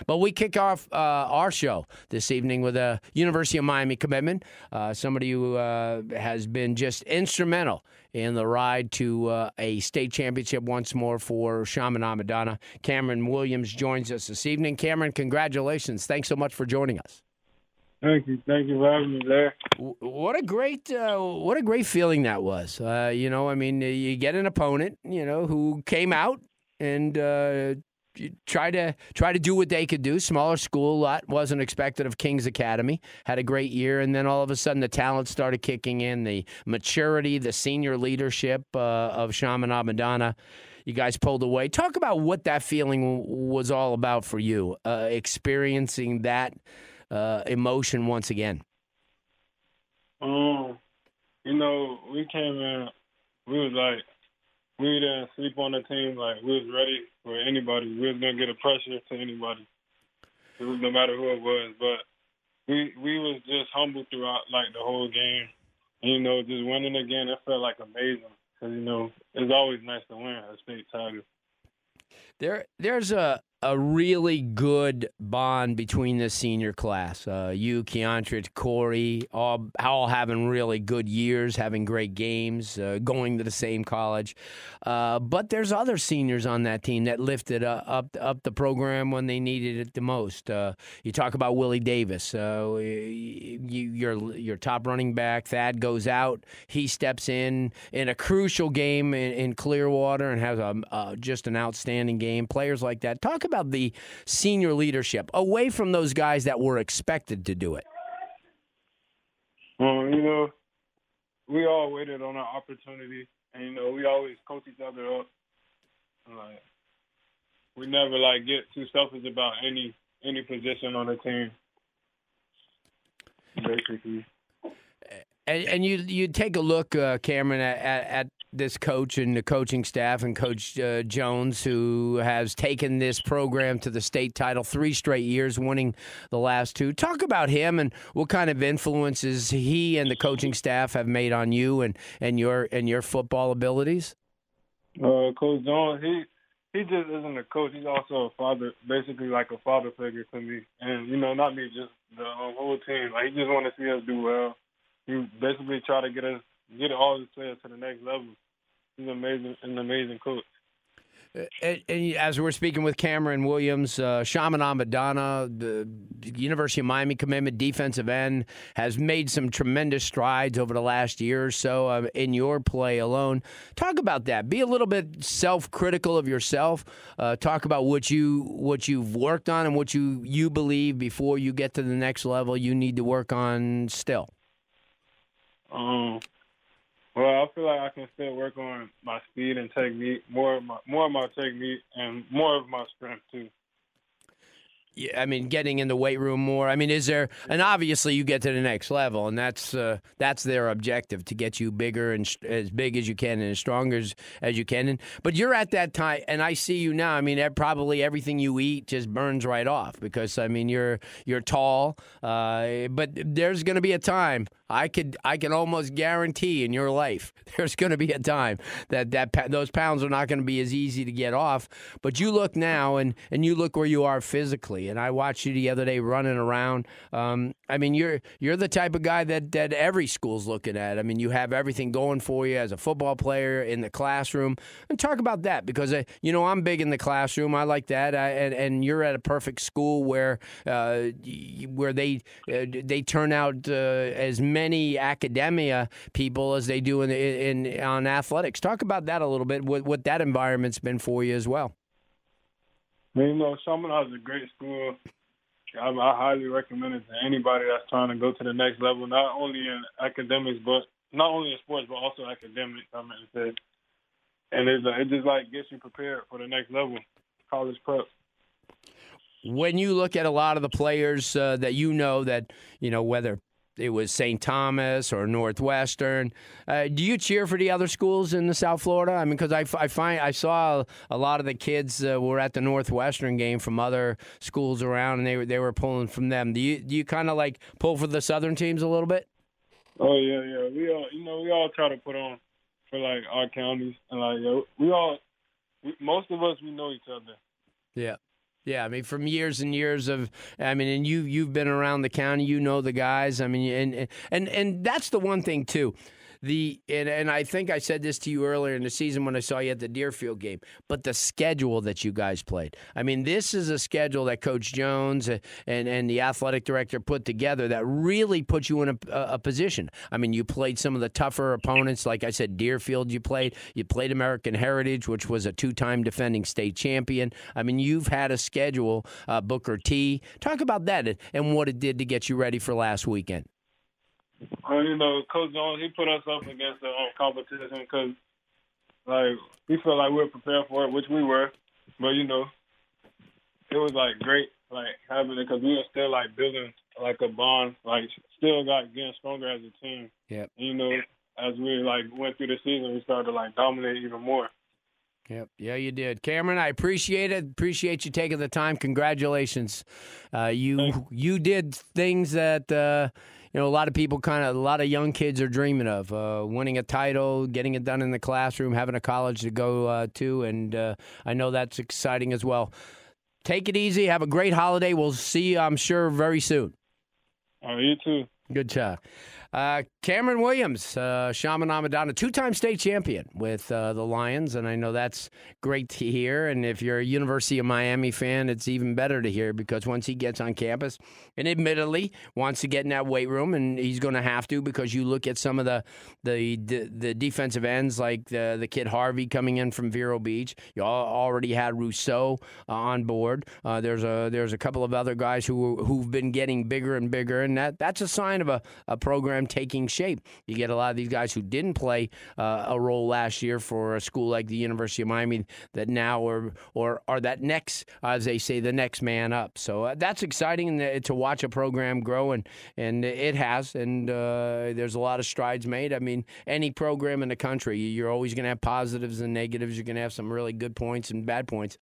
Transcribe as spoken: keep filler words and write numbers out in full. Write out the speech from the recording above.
But we kick off uh, our show this evening with a University of Miami commitment, uh, somebody who uh, has been just instrumental in the ride to uh, a state championship once more for Chaminade Madonna. Cameron Williams joins us this evening. Cameron, congratulations. Thanks so much for joining us. Thank you. Thank you for having me there. What a great, uh, what a great feeling that was. Uh, you know, I mean, you get an opponent, you know, who came out and uh, try to try to do what they could do. Smaller school, lot wasn't expected of King's Academy. Had a great year, and then all of a sudden the talent started kicking in. The maturity, the senior leadership uh, of Chaminade Madonna. You guys pulled away. Talk about what that feeling was all about for you, uh, experiencing that uh, emotion once again. Um, you know, we came in. We was like. We didn't sleep on the team. Like, we was ready for anybody. We was going to get a pressure to anybody, no matter who it was. But we we was just humble throughout, like, the whole game. And, you know, just winning again, it felt, like, amazing. Because, you know, it's always nice to win a state title. There, There's a, a really good bond between the senior class. Uh, you, Keontra, Corey, all, all having really good years, having great games, uh, going to the same college. Uh, but there's other seniors on that team that lifted uh, up up the program when they needed it the most. Uh, you talk about Willie Davis. Uh, you, your, your top running back, Thad, goes out. He steps in in a crucial game in, in Clearwater and has a, uh, just an outstanding game. Players like that. Talk about the senior leadership away from those guys that were expected to do it. Well, you know, we all waited on our opportunity, and you know, we always coach each other up. Like, we never like get too selfish about any any position on the team. Basically. And, and you you take a look, uh, Cameron, at, at this coach and the coaching staff and Coach uh, Jones, who has taken this program to the state title three straight years, winning the last two. Talk about him and what kind of influences he and the coaching staff have made on you and, and your and your football abilities. Uh, Coach Jones, he he just isn't a coach. He's also a father, basically like a father figure to me. And you know, not me, just the um, whole team. Like, he just want to see us do well. He basically try to get us, get all his players to the next level. He's an amazing, an amazing coach. And, and as we're speaking with Cameron Williams, uh, Chaminade Madonna, the University of Miami commitment, defensive end, has made some tremendous strides over the last year or so uh, in your play alone. Talk about that. Be a little bit self-critical of yourself. Uh, talk about what you what you've worked on and what you you believe before you get to the next level you need to work on still. Um. Well, I feel like I can still work on my speed and technique, more of my more of my technique and more of my strength too. Yeah, I mean, getting in the weight room more. I mean, is there? And obviously, you get to the next level, and that's uh, that's their objective, to get you bigger and sh- as big as you can and as strong as, as you can. And, but you're at that time, and I see you now. I mean, probably everything you eat just burns right off because I mean, you're you're tall. Uh, but there's going to be a time. I could I can almost guarantee in your life there's going to be a time that, that those pounds are not going to be as easy to get off. But you look now, and, and you look where you are physically. And I watched you the other day running around. Um, I mean, you're you're the type of guy that, that every school's looking at. I mean, you have everything going for you as a football player in the classroom. And talk about that because, uh, you know, I'm big in the classroom. I like that. I, and, and you're at a perfect school where uh, where they uh, they turn out uh, as many many academia people as they do in, in, in on athletics. Talk about that a little bit. What, what that environment's been for you as well. Well, you know, Chaminade is a great school. I, I highly recommend it to anybody that's trying to go to the next level, not only in academics, but not only in sports, but also academics. I mean, it, and it's, it just like gets you prepared for the next level, college prep. When you look at a lot of the players uh, that you know that, you know, whether it was Saint Thomas or Northwestern, uh, do you cheer for the other schools in the South Florida? I mean, because I, I find I saw a lot of the kids uh, were at the Northwestern game from other schools around, and they were they were pulling from them. Do you do you kind of like pull for the Southern teams a little bit? Oh yeah, yeah. We all you know we all try to put on for like our counties, and like yeah, we all we, most of us we know each other. Yeah. Yeah, I mean, from years and years of, I mean, and you you've been around the county, you know the guys. I mean, and and and that's the one thing too. The and, and I think I said this to you earlier in the season when I saw you at the Deerfield game, but the schedule that you guys played. I mean, this is a schedule that Coach Jones and, and the athletic director put together that really put you in a, a position. I mean, you played some of the tougher opponents. Like I said, Deerfield you played. You played American Heritage, which was a two-time defending state champion. I mean, you've had a schedule, uh, Booker T. Talk about that and what it did to get you ready for last weekend. Well, you know, Coach Jones, he put us up against the um, competition because, like, we felt like we were prepared for it, which we were. But, you know, it was, like, great, like, having it because we were still, like, building, like, a bond, like, still got getting stronger as a team. Yep. And, you know, as we, like, went through the season, we started to, like, dominate even more. Yep. Yeah, you did. Cameron, I appreciate it. Appreciate you taking the time. Congratulations. Uh, you you did things that, uh, you know, a lot of people kind of, a lot of young kids are dreaming of. Uh, winning a title, getting it done in the classroom, having a college to go uh, to, and uh, I know that's exciting as well. Take it easy. Have a great holiday. We'll see you, I'm sure, very soon. Oh, you too. Good job. Uh, Cameron Williams, uh, Chaminade Madonna, two-time state champion with uh, the Lions, and I know that's great to hear. And if you're a University of Miami fan, it's even better to hear because once he gets on campus, and admittedly wants to get in that weight room, and he's going to have to because you look at some of the the the, the defensive ends like the the kid Harvey coming in from Vero Beach. You already had Rousseau uh, on board. Uh, there's a there's a couple of other guys who who've been getting bigger and bigger, and that that's a sign of a, a program taking shape. You get a lot of these guys who didn't play uh, a role last year for a school like the University of Miami that now are or are that next, as they say, the next man up. So uh, that's exciting to watch a program grow, and and it has. And uh, there's a lot of strides made. I mean, any program in the country, you're always going to have positives and negatives. You're going to have some really good points and bad points.